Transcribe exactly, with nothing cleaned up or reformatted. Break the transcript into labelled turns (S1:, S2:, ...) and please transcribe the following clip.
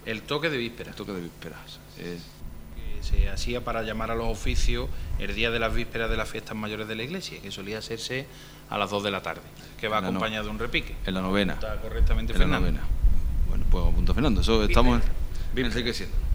S1: El toque de vísperas.
S2: El toque de vísperas. Eh,
S1: Se hacía para llamar a los oficios el día de las vísperas de las fiestas mayores de la iglesia, que solía hacerse a las dos de la tarde, que va acompañado no, de un repique.
S2: En la novena.
S1: Está correctamente,
S2: en
S1: Fernando.
S2: La novena. Bueno, pues apunta Fernando. Eso estamos en el enriqueciendo.